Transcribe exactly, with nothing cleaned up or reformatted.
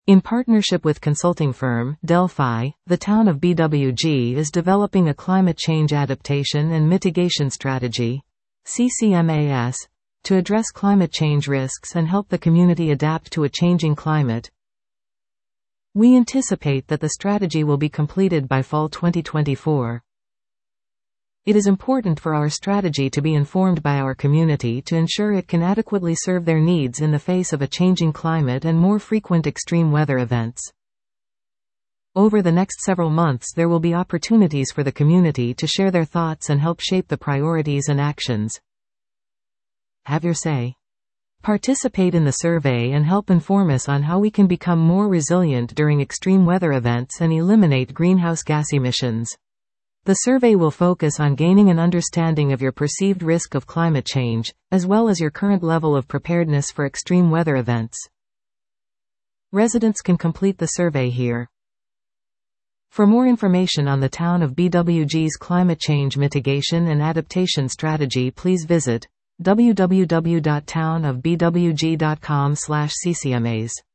In partnership with consulting firm Delphi, the town of B W G is developing a climate change adaptation and mitigation strategy (C C M A S) to address climate change risks and help the community adapt to a changing climate. We anticipate that the strategy will be completed by fall twenty twenty-four. It is important for our strategy to be informed by our community to ensure it can adequately serve their needs in the face of a changing climate and more frequent extreme weather events. Over the next several months, there will be opportunities for the community to share their thoughts and help shape the priorities and actions. Have your say. Participate in the survey and help inform us on how we can become more resilient during extreme weather events and eliminate greenhouse gas emissions. The survey will focus on gaining an understanding of your perceived risk of climate change, as well as your current level of preparedness for extreme weather events. Residents can complete the survey here. For more information on the town of B W G's climate change mitigation and adaptation strategy, please visit w w w dot town of b w g dot com slash c c m a s.